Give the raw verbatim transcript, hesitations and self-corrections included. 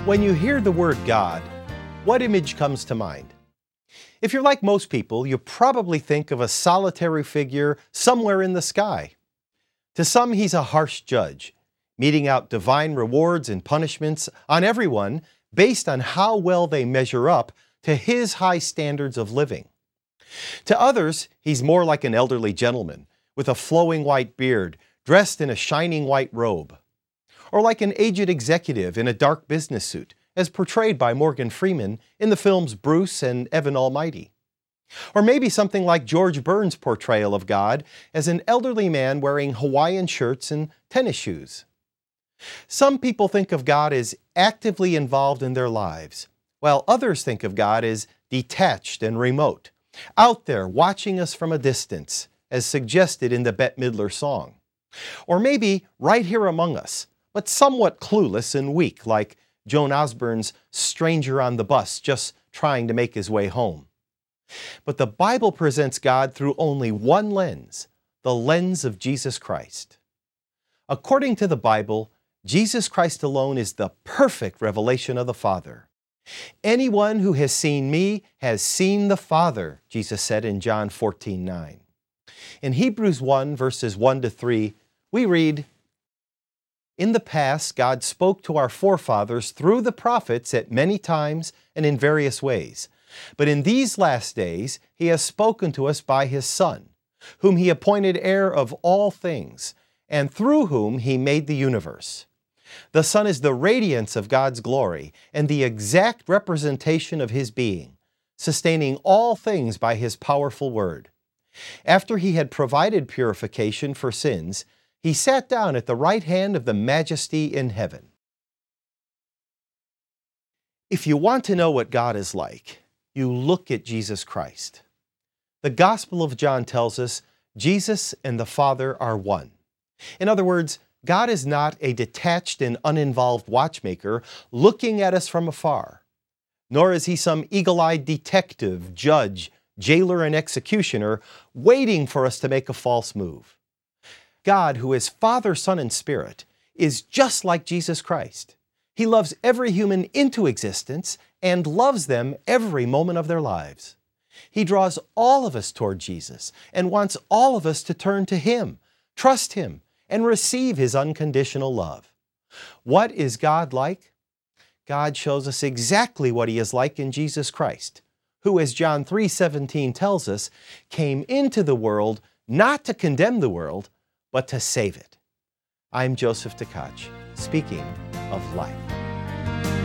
When you hear the word God, what image comes to mind? If you're like most people, you probably think of a solitary figure somewhere in the sky. To some, he's a harsh judge, meting out divine rewards and punishments on everyone based on how well they measure up to his high standards of living. To others, he's more like an elderly gentleman with a flowing white beard, dressed in a shining white robe. Or like an aged executive in a dark business suit, as portrayed by Morgan Freeman in the films Bruce and Evan Almighty. Or maybe something like George Burns' portrayal of God as an elderly man wearing Hawaiian shirts and tennis shoes. Some people think of God as actively involved in their lives, while others think of God as detached and remote, out there watching us from a distance, as suggested in the Bette Midler song. Or maybe right here among us, but somewhat clueless and weak, like Joan Osborne's stranger on the bus just trying to make his way home. But the Bible presents God through only one lens, the lens of Jesus Christ. According to the Bible, Jesus Christ alone is the perfect revelation of the Father. Anyone who has seen me has seen the Father, Jesus said in John fourteen nine. In Hebrews one, verses one to three, we read, "In the past, God spoke to our forefathers through the prophets at many times and in various ways. But in these last days, He has spoken to us by His Son, whom He appointed heir of all things, and through whom He made the universe. The Son is the radiance of God's glory and the exact representation of His being, sustaining all things by His powerful word. After He had provided purification for sins, He sat down at the right hand of the Majesty in heaven." If you want to know what God is like, you look at Jesus Christ. The Gospel of John tells us Jesus and the Father are one. In other words, God is not a detached and uninvolved watchmaker looking at us from afar, nor is He some eagle-eyed detective, judge, jailer, and executioner waiting for us to make a false move. God, who is Father, Son, and Spirit, is just like Jesus Christ. He loves every human into existence and loves them every moment of their lives. He draws all of us toward Jesus and wants all of us to turn to Him, trust Him, and receive His unconditional love. What is God like? God shows us exactly what He is like in Jesus Christ, who, as John three seventeen tells us, came into the world not to condemn the world, but to save it. I'm Joseph Tkach, speaking of life.